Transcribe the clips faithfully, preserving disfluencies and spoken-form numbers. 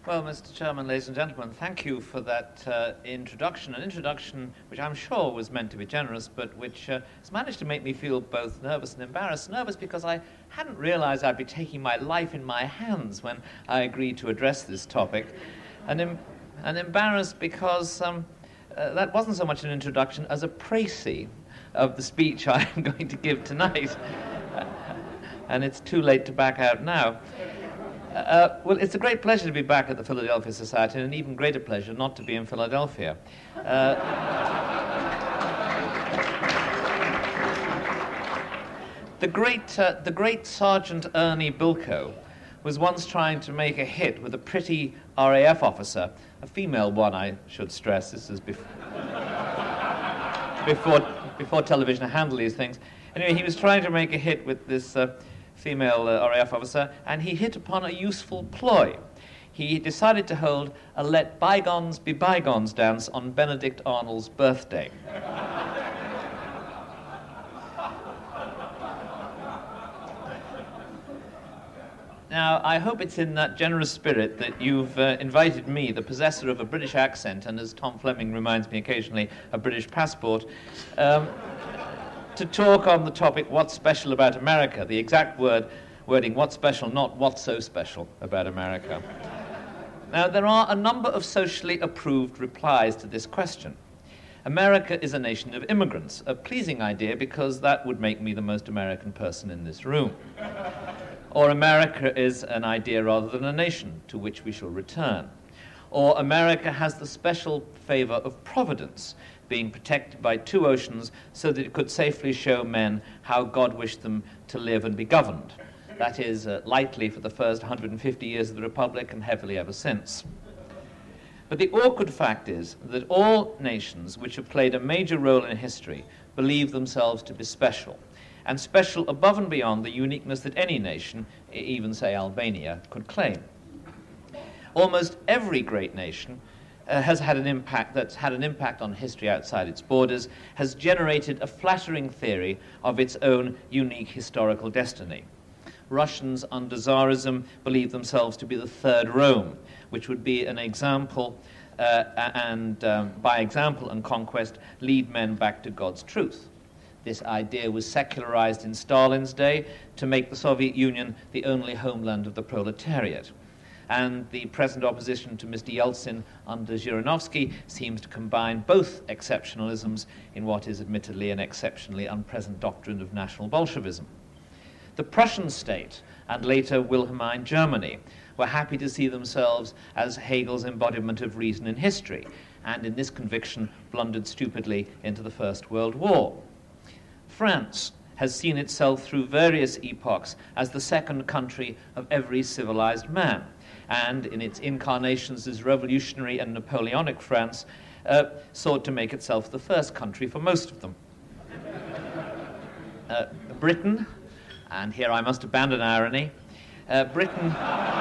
Well, Mister Chairman, ladies and gentlemen, thank you for that uh, introduction, an introduction which I'm sure was meant to be generous, but which uh, has managed to make me feel both nervous and embarrassed. Nervous because I hadn't realized I'd be taking my life in my hands when I agreed to address this topic, and, em- and embarrassed because um, uh, that wasn't so much an introduction as a précis of the speech I'm going to give tonight, and it's too late to back out now. Uh, well, it's a great pleasure to be back at the Philadelphia Society, and an even greater pleasure not to be in Philadelphia. Uh, the great, uh, the great Sergeant Ernie Bilko was once trying to make a hit with a pretty R A F officer, a female one, I should stress. This is bef- before before television handled these things. Anyway, he was trying to make a hit with this Uh, female uh, R A F officer, and he hit upon a useful ploy. He decided to hold a Let Bygones Be Bygones dance on Benedict Arnold's birthday. Now, I hope it's in that generous spirit that you've uh, invited me, the possessor of a British accent, and as Tom Fleming reminds me occasionally, a British passport, um, to talk on the topic, what's special about America? The exact word, wording, what's special, not what's so special about America. Now, there are a number of socially approved replies to this question. America is a nation of immigrants, a pleasing idea because that would make me the most American person in this room. Or America is an idea rather than a nation, to which we shall return. Or America has the special favor of providence, being protected by two oceans so that it could safely show men how God wished them to live and be governed. That is, uh, lightly for the first one hundred fifty years of the Republic and heavily ever since. But the awkward fact is that all nations which have played a major role in history believe themselves to be special, and special above and beyond the uniqueness that any nation, even say Albania, could claim. Almost every great nation Uh, has had an impact that's had an impact on history outside its borders, has generated a flattering theory of its own unique historical destiny. Russians under Tsarism believed themselves to be the third Rome, which would be an example uh, and um, by example and conquest lead men back to God's truth. This idea was secularized in Stalin's day to make the Soviet Union the only homeland of the proletariat. And the present opposition to Mister Yeltsin under Zhirinovsky seems to combine both exceptionalisms in what is admittedly an exceptionally unpleasant doctrine of National Bolshevism. The Prussian state, and later Wilhelmine Germany, were happy to see themselves as Hegel's embodiment of reason in history, and in this conviction blundered stupidly into the First World War. France has seen itself through various epochs as the second country of every civilized man, and in its incarnations as revolutionary and Napoleonic France, uh, sought to make itself the first country for most of them. Uh, Britain, and here I must abandon irony, uh, Britain...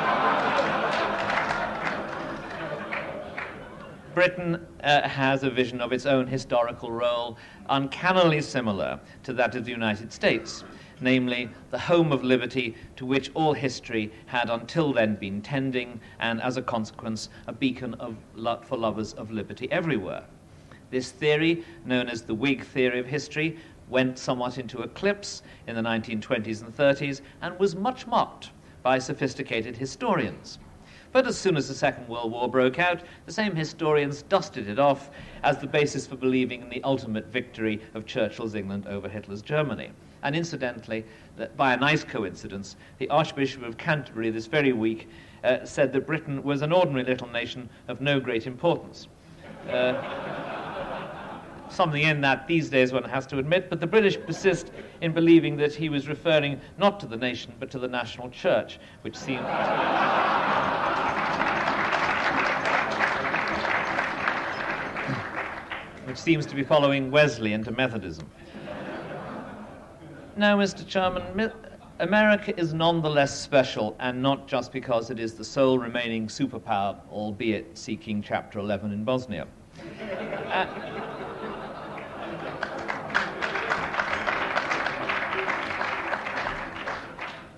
Britain uh, has a vision of its own historical role uncannily similar to that of the United States, namely the home of liberty to which all history had until then been tending, and as a consequence a beacon of lo- for lovers of liberty everywhere. This theory, known as the Whig theory of history, went somewhat into eclipse in the nineteen twenties and thirties and was much mocked by sophisticated historians. But as soon as the Second World War broke out, the same historians dusted it off as the basis for believing in the ultimate victory of Churchill's England over Hitler's Germany. And incidentally, that by a nice coincidence, the Archbishop of Canterbury this very week uh, said that Britain was an ordinary little nation of no great importance. Uh, something in that these days one has to admit, but the British persist in believing that he was referring not to the nation but to the national church, which seemed... which seems to be following Wesley into Methodism. Now, Mister Chairman, America is nonetheless special, and not just because it is the sole remaining superpower, albeit seeking Chapter eleven in Bosnia. Uh,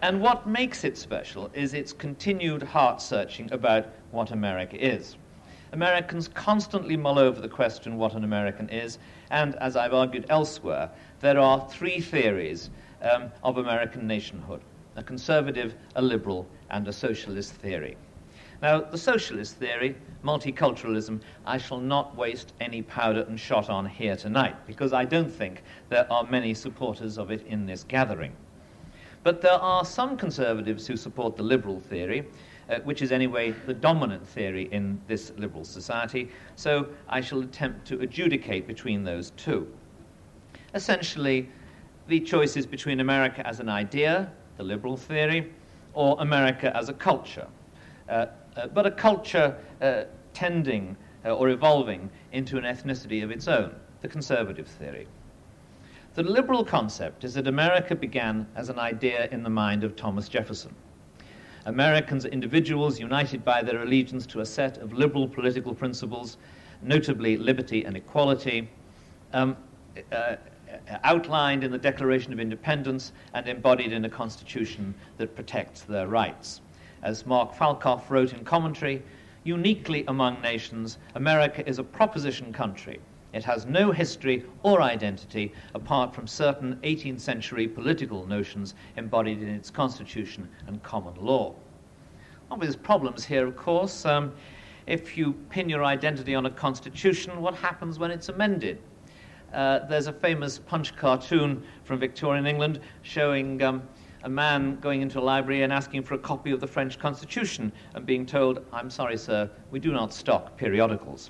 And what makes it special is its continued heart-searching about what America is. Americans constantly mull over the question what an American is, and as I've argued elsewhere, there are three theories um, of American nationhood: a conservative, a liberal, and a socialist theory. Now, the socialist theory, multiculturalism, I shall not waste any powder and shot on here tonight, because I don't think there are many supporters of it in this gathering. But there are some conservatives who support the liberal theory, uh, which is anyway the dominant theory in this liberal society, so I shall attempt to adjudicate between those two. Essentially, the choice is between America as an idea, the liberal theory, or America as a culture, uh, uh, but a culture uh, tending uh, or evolving into an ethnicity of its own, the conservative theory. The liberal concept is that America began as an idea in the mind of Thomas Jefferson. Americans are individuals united by their allegiance to a set of liberal political principles, notably liberty and equality, um, uh, outlined in the Declaration of Independence and embodied in a constitution that protects their rights. As Mark Falkoff wrote in commentary, uniquely among nations, America is a proposition country. It has no history or identity apart from certain eighteenth century political notions embodied in its constitution and common law. Obvious problems here, of course. Um, if you pin your identity on a constitution, what happens when it's amended? Uh, there's a famous Punch cartoon from Victorian England showing um, a man going into a library and asking for a copy of the French Constitution and being told, "I'm sorry, sir, we do not stock periodicals."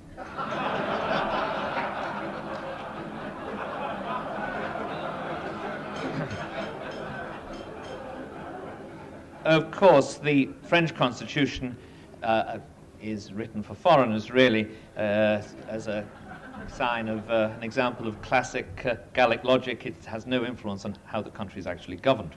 Of course, the French Constitution uh, is written for foreigners, really, uh, as a sign of uh, an example of classic uh, Gallic logic. It has no influence on how the country is actually governed.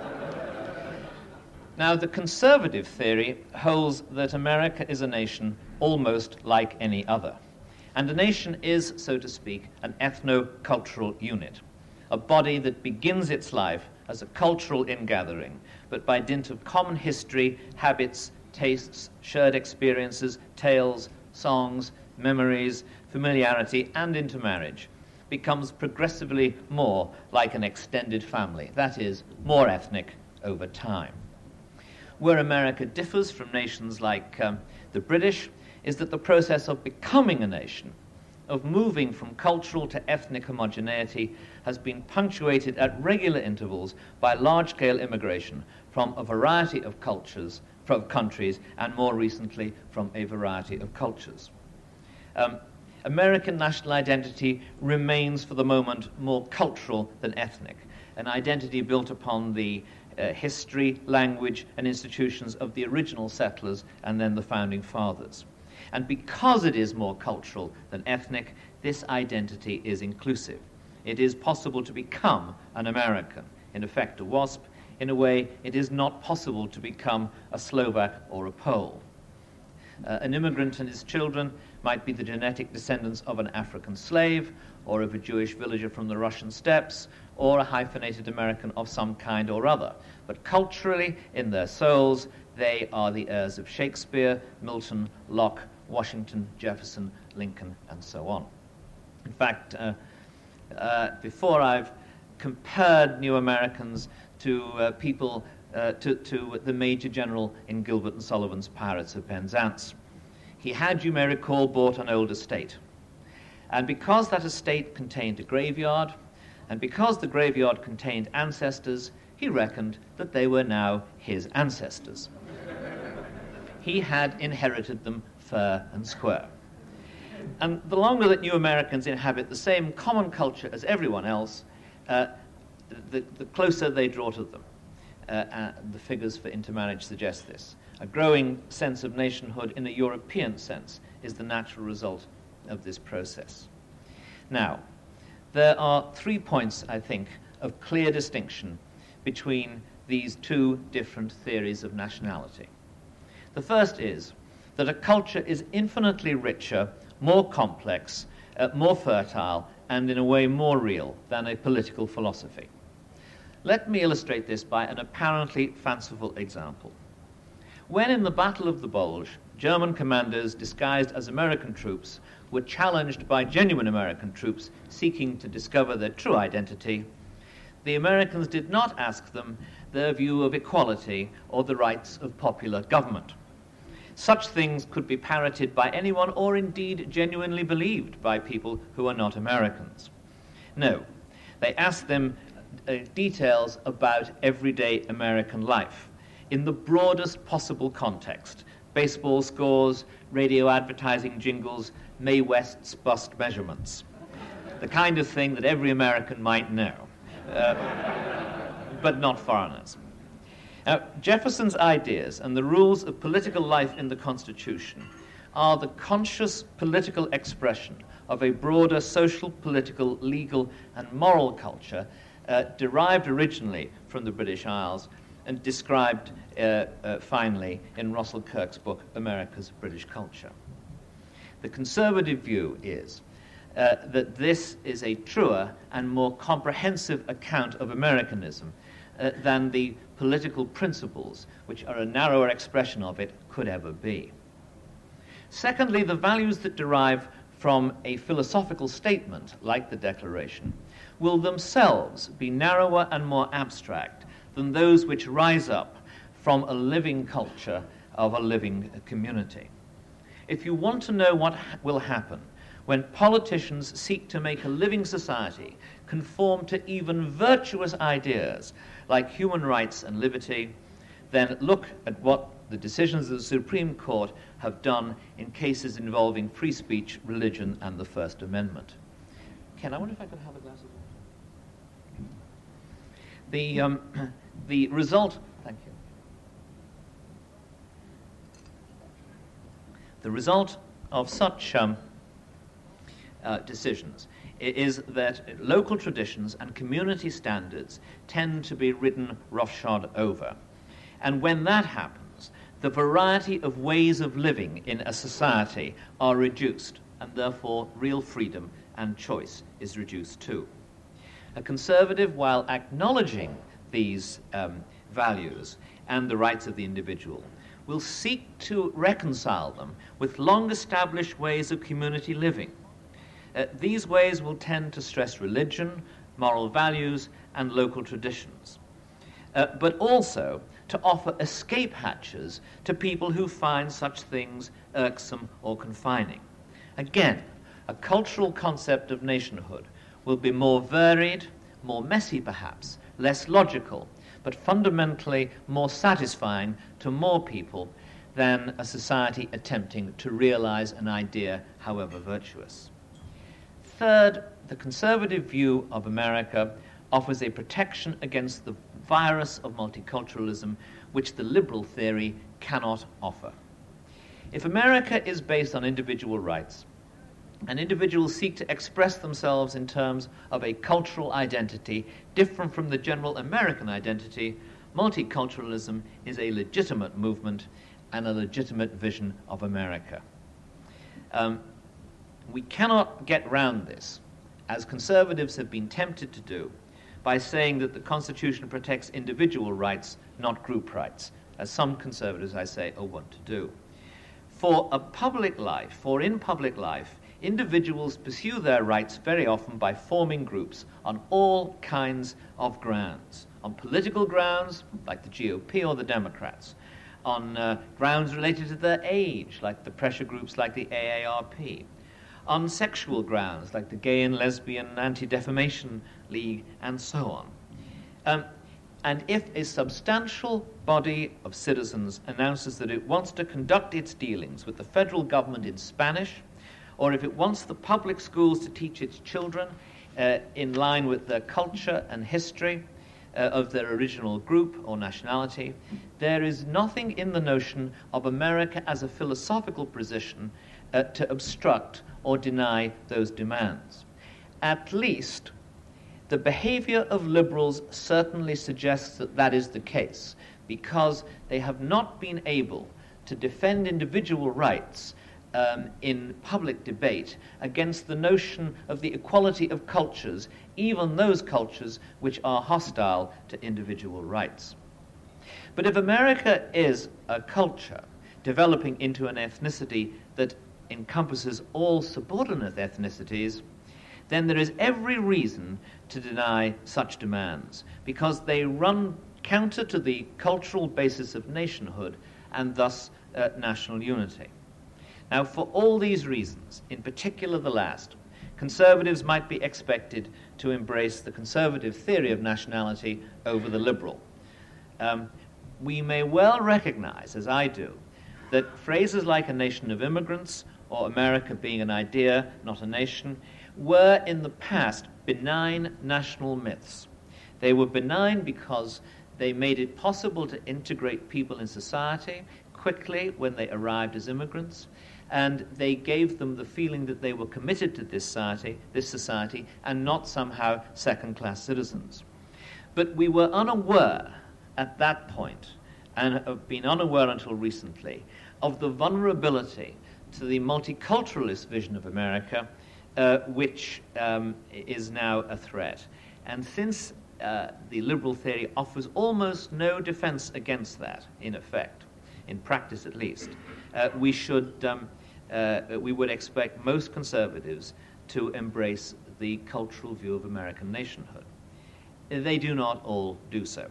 Now, the conservative theory holds that America is a nation almost like any other. And a nation is, so to speak, an ethno-cultural unit, a body that begins its life as a cultural ingathering, but by dint of common history, habits, tastes, shared experiences, tales, songs, memories, familiarity, and intermarriage, becomes progressively more like an extended family, that is, more ethnic over time. Where America differs from nations like um, the British is that the process of becoming a nation, of moving from cultural to ethnic homogeneity, has been punctuated at regular intervals by large-scale immigration from a variety of cultures, from countries, and more recently from a variety of cultures. Um, American national identity remains for the moment more cultural than ethnic, an identity built upon the uh, history, language, and institutions of the original settlers and then the founding fathers. And because it is more cultural than ethnic, this identity is inclusive. It is possible to become an American, in effect a WASP. In a way, it is not possible to become a Slovak or a Pole. Uh, an immigrant and his children might be the genetic descendants of an African slave, or of a Jewish villager from the Russian steppes, or a hyphenated American of some kind or other. But culturally, in their souls, they are the heirs of Shakespeare, Milton, Locke, Washington, Jefferson, Lincoln, and so on. In fact, uh, uh, before I've compared New Americans to uh, people, uh, to, to the Major General in Gilbert and Sullivan's Pirates of Penzance. He had, you may recall, bought an old estate. And because that estate contained a graveyard, and because the graveyard contained ancestors, he reckoned that they were now his ancestors. He had inherited them fair and square. And the longer that New Americans inhabit the same common culture as everyone else, uh, the, the closer they draw to them. Uh, uh, the figures for intermarriage suggest this. A growing sense of nationhood in a European sense is the natural result of this process. Now, there are three points, I think, of clear distinction between these two different theories of nationality. The first is that a culture is infinitely richer, more complex, uh, more fertile, and in a way more real than a political philosophy. Let me illustrate this by an apparently fanciful example. When in the Battle of the Bulge, German commanders disguised as American troops were challenged by genuine American troops seeking to discover their true identity, the Americans did not ask them their view of equality or the rights of popular government. Such things could be parroted by anyone or indeed genuinely believed by people who are not Americans. No, they asked them uh, details about everyday American life in the broadest possible context: baseball scores, radio advertising jingles, Mae West's bust measurements. The kind of thing that every American might know, uh, but not foreigners. Now, Jefferson's ideas and the rules of political life in the Constitution are the conscious political expression of a broader social, political, legal, and moral culture uh, derived originally from the British Isles and described uh, uh, finally in Russell Kirk's book, America's British Culture. The conservative view is uh, that this is a truer and more comprehensive account of Americanism uh, than the political principles, which are a narrower expression of it, could ever be. Secondly, the values that derive from a philosophical statement, like the Declaration, will themselves be narrower and more abstract than those which rise up from a living culture of a living community. If you want to know what ha- will happen when politicians seek to make a living society conform to even virtuous ideas like human rights and liberty, then look at what the decisions of the Supreme Court have done in cases involving free speech, religion, and the First Amendment. Ken, I wonder if I could have a glass of water. The, um, the result, thank you. The result of such um, uh, decisions is that local traditions and community standards tend to be ridden roughshod over. And when that happens, the variety of ways of living in a society are reduced, and therefore real freedom and choice is reduced too. A conservative, while acknowledging these um, values and the rights of the individual, will seek to reconcile them with long-established ways of community living. Uh, these ways will tend to stress religion, moral values, and local traditions, uh, but also to offer escape hatches to people who find such things irksome or confining. Again, a cultural concept of nationhood will be more varied, more messy perhaps, less logical, but fundamentally more satisfying to more people than a society attempting to realize an idea, however virtuous. Third, the conservative view of America offers a protection against the virus of multiculturalism which the liberal theory cannot offer. If America is based on individual rights, and individuals seek to express themselves in terms of a cultural identity different from the general American identity, multiculturalism is a legitimate movement and a legitimate vision of America. Um, we cannot get round this, as conservatives have been tempted to do, by saying that the Constitution protects individual rights, not group rights, as some conservatives, I say, are wont to do. For a public life, for in public life, individuals pursue their rights very often by forming groups on all kinds of grounds. On political grounds, like the G O P or the Democrats. On uh, grounds related to their age, like the pressure groups like the A A R P. On sexual grounds, like the Gay and Lesbian Anti-Defamation League, and so on. Um, and if a substantial body of citizens announces that it wants to conduct its dealings with the federal government in Spanish, or if it wants the public schools to teach its children uh, in line with their culture and history uh, of their original group or nationality, there is nothing in the notion of America as a philosophical position uh, to obstruct or deny those demands. At least, the behavior of liberals certainly suggests that that is the case, because they have not been able to defend individual rights um, in public debate against the notion of the equality of cultures, even those cultures which are hostile to individual rights. But if America is a culture developing into an ethnicity that encompasses all subordinate ethnicities, then there is every reason to deny such demands, because they run counter to the cultural basis of nationhood and thus uh, national unity. Now, for all these reasons, in particular the last, conservatives might be expected to embrace the conservative theory of nationality over the liberal. Um, we may well recognize, as I do, that phrases like a nation of immigrants or America being an idea, not a nation, were in the past benign national myths. They were benign because they made it possible to integrate people in society quickly when they arrived as immigrants, and they gave them the feeling that they were committed to this society, this society and not somehow second-class citizens. But we were unaware at that point, and have been unaware until recently, of the vulnerability to the multiculturalist vision of America, uh, which um, is now a threat. And since uh, the liberal theory offers almost no defense against that, in effect, in practice at least, uh, we should, um, uh, we would expect most conservatives to embrace the cultural view of American nationhood. They do not all do so.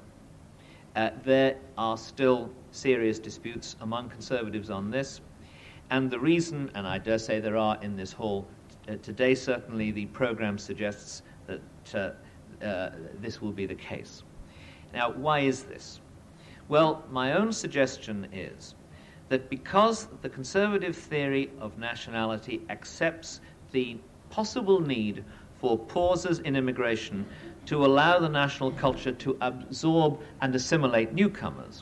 Uh, there are still serious disputes among conservatives on this, and the reason, and I dare say there are in this hall uh, today, certainly the program suggests that uh, uh, this will be the case. Now, why is this? Well, my own suggestion is that because the conservative theory of nationality accepts the possible need for pauses in immigration to allow the national culture to absorb and assimilate newcomers,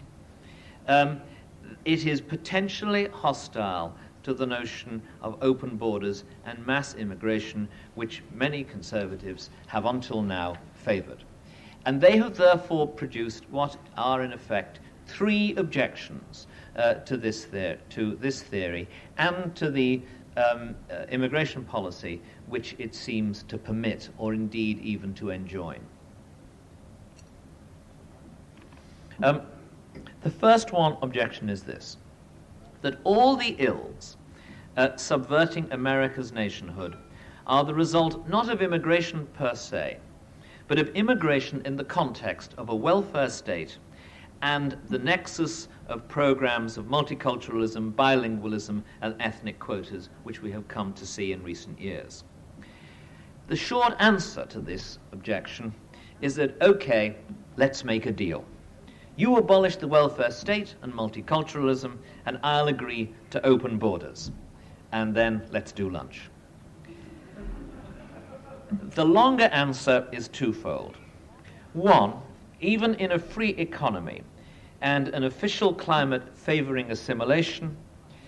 um, it is potentially hostile to the notion of open borders and mass immigration, which many conservatives have until now favored. And they have therefore produced what are in effect three objections uh, to, this the- to this theory and to the um, uh, immigration policy which it seems to permit or indeed even to enjoin. Um, the first one objection is this, that all the ills uh, subverting America's nationhood are the result not of immigration per se, but of immigration in the context of a welfare state and the nexus of programs of multiculturalism, bilingualism, and ethnic quotas, which we have come to see in recent years. The short answer to this objection is that, okay, let's make a deal. You abolish the welfare state and multiculturalism, and I'll agree to open borders. And then let's do lunch. The longer answer is twofold. One, even in a free economy and an official climate favoring assimilation,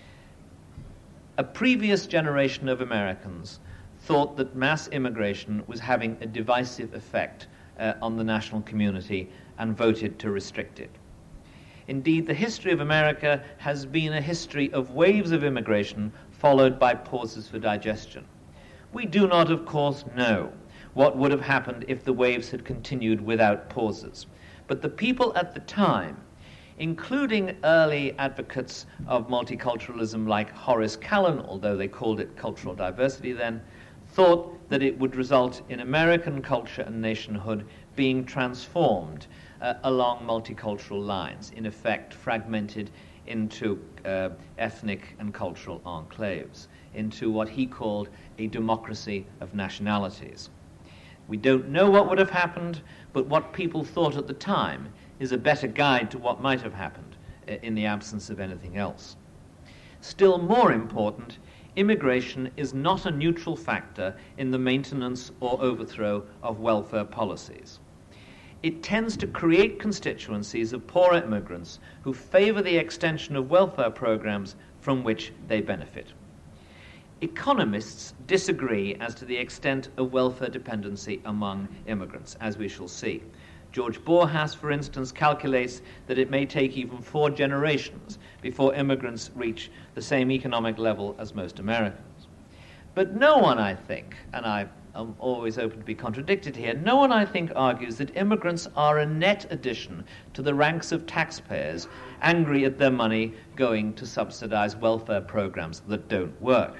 a previous generation of Americans thought that mass immigration was having a divisive effect uh, on the national community and voted to restrict it. Indeed, the history of America has been a history of waves of immigration followed by pauses for digestion. We do not, of course, know what would have happened if the waves had continued without pauses. But the people at the time, including early advocates of multiculturalism like Horace Callan, although they called it cultural diversity then, thought that it would result in American culture and nationhood being transformed uh, along multicultural lines, in effect fragmented into uh, ethnic and cultural enclaves, into what he called a democracy of nationalities. We don't know what would have happened, but what people thought at the time is a better guide to what might have happened uh, in the absence of anything else. Still more important, immigration is not a neutral factor in the maintenance or overthrow of welfare policies. It tends to create constituencies of poor immigrants who favor the extension of welfare programs from which they benefit. Economists disagree as to the extent of welfare dependency among immigrants, as we shall see. George Borjas, for instance, calculates that it may take even four generations before immigrants reach the same economic level as most Americans. But no one, I think, and I am always open to be contradicted here, no one, I think, argues that immigrants are a net addition to the ranks of taxpayers angry at their money going to subsidize welfare programs that don't work.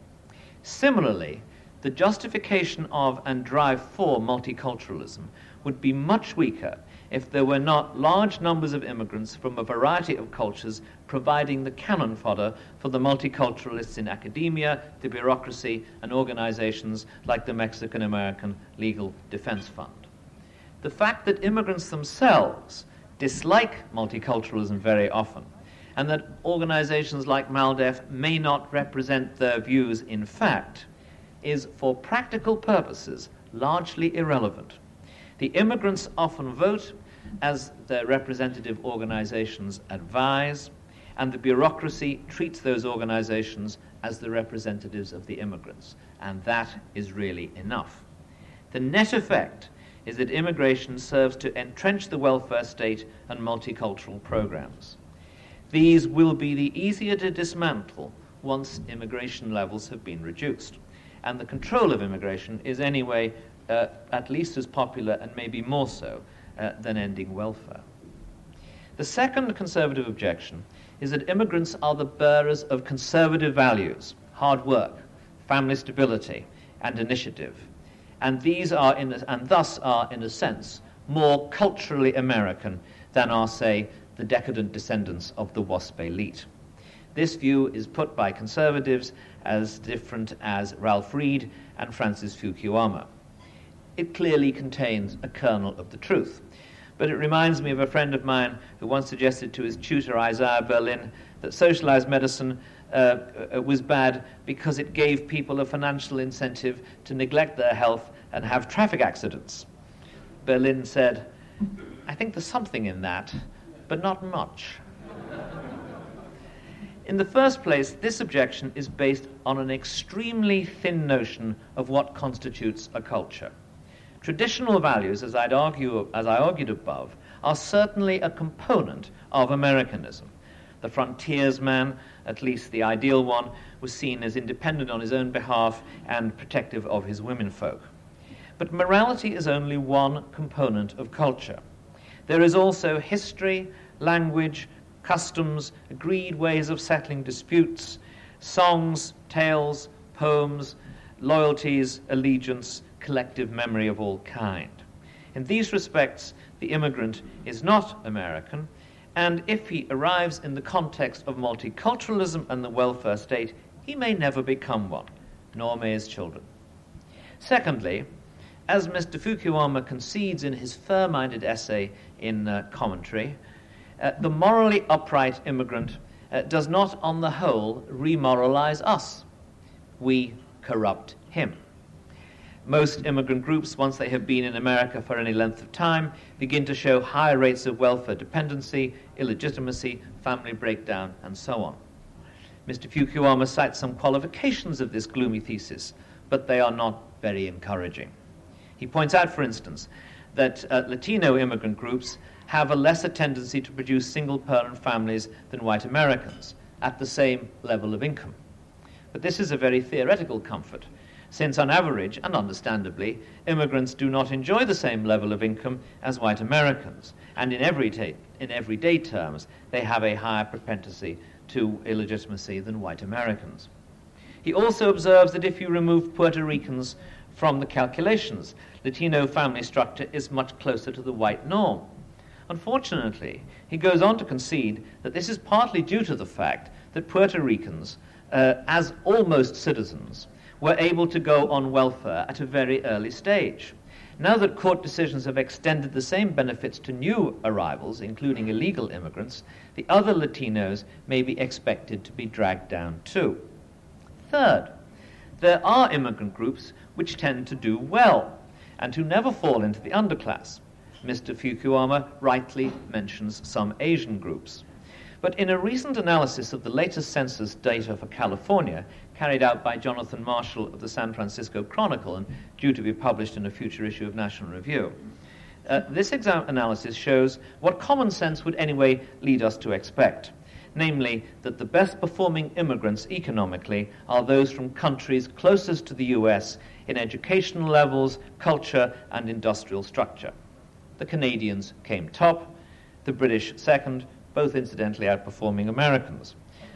Similarly, the justification of and drive for multiculturalism would be much weaker if there were not large numbers of immigrants from a variety of cultures providing the cannon fodder for the multiculturalists in academia, the bureaucracy, and organizations like the Mexican-American Legal Defense Fund. The fact that immigrants themselves dislike multiculturalism very often, and that organizations like MALDEF may not represent their views in fact, is for practical purposes largely irrelevant. The immigrants often vote as their representative organizations advise, and the bureaucracy treats those organizations as the representatives of the immigrants, and that is really enough. The net effect is that immigration serves to entrench the welfare state and multicultural programs. These will be the easier to dismantle once immigration levels have been reduced, and the control of immigration is anyway uh, at least as popular and maybe more so uh, than ending welfare. The second conservative objection is that immigrants are the bearers of conservative values, hard work, family stability, and initiative, and these are, in a, and thus are, in a sense, more culturally American than are, say, the decadent descendants of the WASP elite. This view is put by conservatives as different as Ralph Reed and Francis Fukuyama. It clearly contains a kernel of the truth, but it reminds me of a friend of mine who once suggested to his tutor, Isaiah Berlin, that socialized medicine uh, was bad because it gave people a financial incentive to neglect their health and have traffic accidents. Berlin said, "I think there's something in that, but not much." In the first place, this objection is based on an extremely thin notion of what constitutes a culture. Traditional values, as I'd argue, as I argued above, are certainly a component of Americanism. The frontiersman, at least the ideal one, was seen as independent on his own behalf and protective of his womenfolk. But morality is only one component of culture. There is also history, language, customs, agreed ways of settling disputes, songs, tales, poems, loyalties, allegiance, collective memory of all kind. In these respects, the immigrant is not American, and if he arrives in the context of multiculturalism and the welfare state, he may never become one, nor may his children. Secondly, as Mister Fukuyama concedes in his fair-minded essay in uh, Commentary, uh, the morally upright immigrant uh, does not, on the whole, remoralize us. We corrupt him. Most immigrant groups, once they have been in America for any length of time, begin to show higher rates of welfare dependency, illegitimacy, family breakdown, and so on. Mister Fukuyama cites some qualifications of this gloomy thesis, but they are not very encouraging. He points out, for instance, that uh, Latino immigrant groups have a lesser tendency to produce single-parent families than white Americans at the same level of income. But this is a very theoretical comfort, since on average, and understandably, immigrants do not enjoy the same level of income as white Americans, and in everyday, in everyday terms, they have a higher propensity to illegitimacy than white Americans. He also observes that if you remove Puerto Ricans from the calculations, Latino family structure is much closer to the white norm. Unfortunately, he goes on to concede that this is partly due to the fact that Puerto Ricans, uh, as almost citizens, were able to go on welfare at a very early stage. Now that court decisions have extended the same benefits to new arrivals, including illegal immigrants, the other Latinos may be expected to be dragged down too. Third, there are immigrant groups which tend to do well and who never fall into the underclass. Mister Fukuyama rightly mentions some Asian groups. But in a recent analysis of the latest census data for California, carried out by Jonathan Marshall of the San Francisco Chronicle and due to be published in a future issue of National Review, Uh, this exam analysis shows what common sense would anyway lead us to expect, namely that the best performing immigrants economically are those from countries closest to the U S in educational levels, culture, and industrial structure. The Canadians came top, the British second, both incidentally outperforming Americans.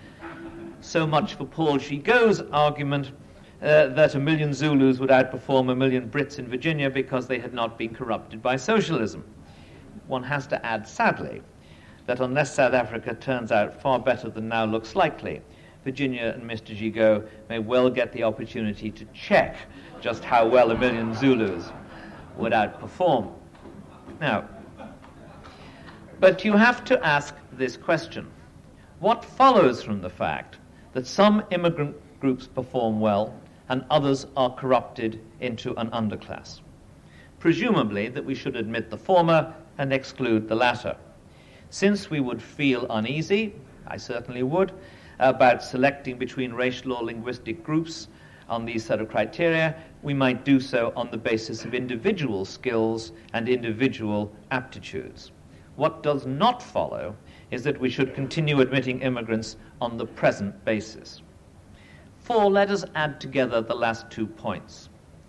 So much for Paul Gigo's argument uh, that a million Zulus would outperform a million Brits in Virginia because they had not been corrupted by socialism. One has to add, sadly, that unless South Africa turns out far better than now looks likely, Virginia and Mister Gigot may well get the opportunity to check just how well a million Zulus would outperform. Now, but you have to ask this question. What follows from the fact that some immigrant groups perform well and others are corrupted into an underclass? Presumably that we should admit the former and exclude the latter. Since we would feel uneasy, I certainly would, about selecting between racial or linguistic groups on these set of criteria, we might do so on the basis of individual skills and individual aptitudes. What does not follow is that we should continue admitting immigrants on the present basis. For, let us add together the last two points.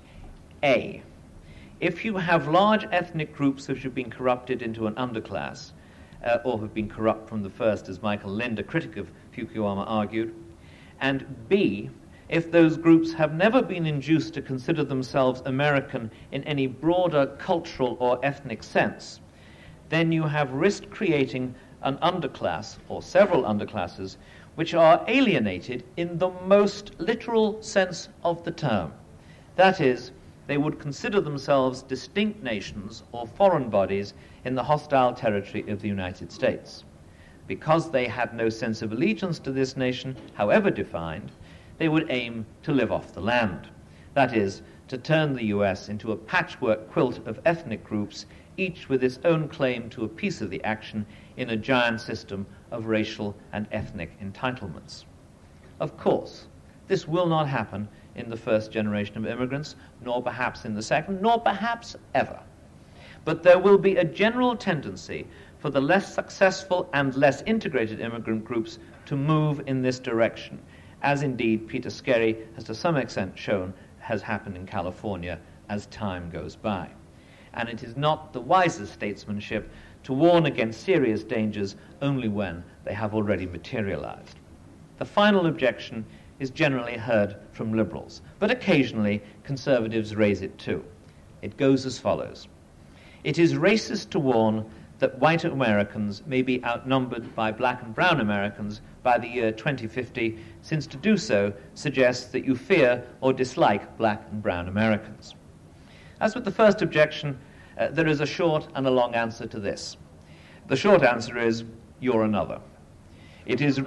A, if you have large ethnic groups which have been corrupted into an underclass, uh, or have been corrupt from the first, as Michael Lind, a critic of Fukuyama, argued, and B, if those groups have never been induced to consider themselves American in any broader cultural or ethnic sense, then you have risked creating an underclass, or several underclasses, which are alienated in the most literal sense of the term. That is, they would consider themselves distinct nations or foreign bodies in the hostile territory of the United States. Because they had no sense of allegiance to this nation, however defined, they would aim to live off the land. That is, to turn the U S into a patchwork quilt of ethnic groups, each with its own claim to a piece of the action in a giant system of racial and ethnic entitlements. Of course, this will not happen in the first generation of immigrants, nor perhaps in the second, nor perhaps ever. But there will be a general tendency for the less successful and less integrated immigrant groups to move in this direction, as indeed Peter Skerry has to some extent shown has happened in California as time goes by. And it is not the wisest statesmanship to warn against serious dangers only when they have already materialized. The final objection is generally heard from liberals, but occasionally conservatives raise it too. It goes as follows. It is racist to warn that white Americans may be outnumbered by black and brown Americans by the year twenty fifty, since to do so suggests that you fear or dislike black and brown Americans. As with the first objection, uh, there is a short and a long answer to this. The short answer is, you're another. It is,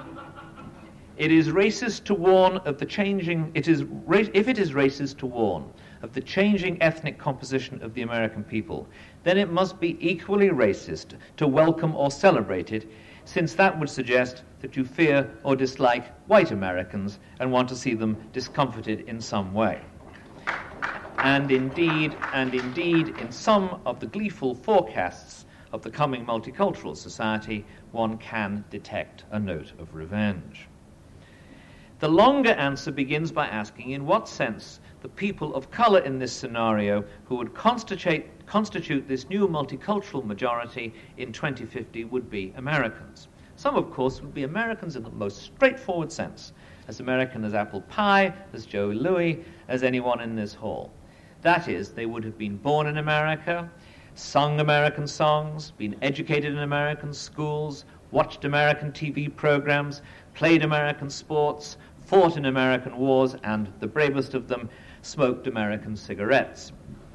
it is racist to warn of the changing, it is, if it is racist to warn of the changing ethnic composition of the American people, then it must be equally racist to welcome or celebrate it, since that would suggest that you fear or dislike white Americans and want to see them discomforted in some way. And indeed, and indeed, in some of the gleeful forecasts of the coming multicultural society, one can detect a note of revenge. The longer answer begins by asking in what sense the people of color in this scenario who would constitute, constitute this new multicultural majority in twenty fifty would be Americans. Some, of course, would be Americans in the most straightforward sense, as American as apple pie, as Joe Louis, as anyone in this hall. That is, they would have been born in America, sung American songs, been educated in American schools, watched American T V programs, played American sports, fought in American wars, and, the bravest of them, smoked American cigarettes.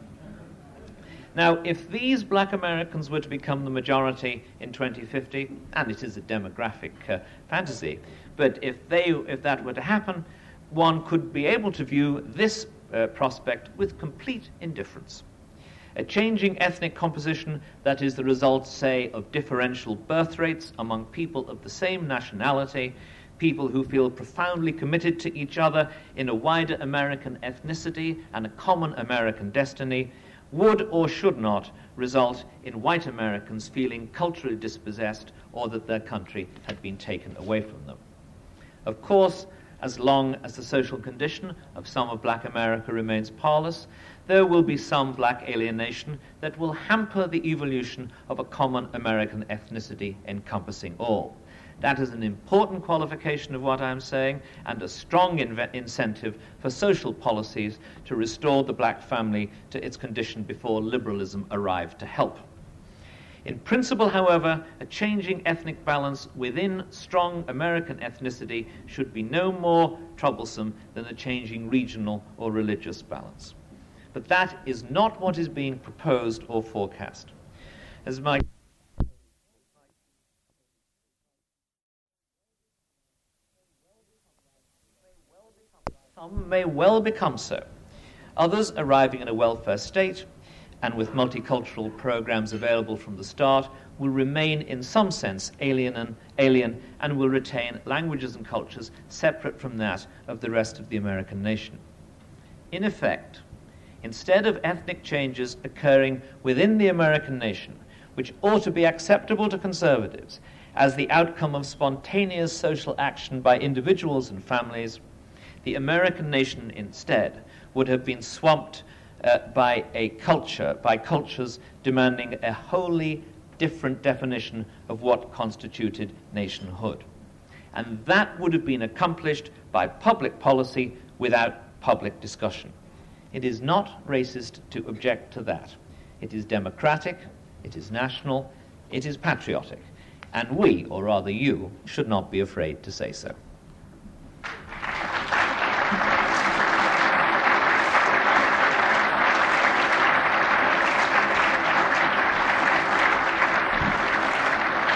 Now, if these black Americans were to become the majority in twenty fifty, and it is a demographic uh, fantasy, but if they, if that were to happen, one could be able to view this uh, prospect with complete indifference. A changing ethnic composition that is the result, say, of differential birth rates among people of the same nationality, people who feel profoundly committed to each other in a wider American ethnicity and a common American destiny, would or should not result in white Americans feeling culturally dispossessed or that their country had been taken away from them. Of course, as long as the social condition of some of black America remains parlous, there will be some black alienation that will hamper the evolution of a common American ethnicity encompassing all. That is an important qualification of what I'm saying and a strong inve- incentive for social policies to restore the black family to its condition before liberalism arrived to help. In principle, however, a changing ethnic balance within strong American ethnicity should be no more troublesome than a changing regional or religious balance. But that is not what is being proposed or forecast. As my Some may well become so. Others, arriving in a welfare state and with multicultural programs available from the start, will remain in some sense alien and, alien and will retain languages and cultures separate from that of the rest of the American nation. In effect, instead of ethnic changes occurring within the American nation, which ought to be acceptable to conservatives as the outcome of spontaneous social action by individuals and families, the American nation instead would have been swamped uh, by a culture, by cultures demanding a wholly different definition of what constituted nationhood. And that would have been accomplished by public policy without public discussion. It is not racist to object to that. It is democratic, it is national, it is patriotic. And we, or rather you, should not be afraid to say so.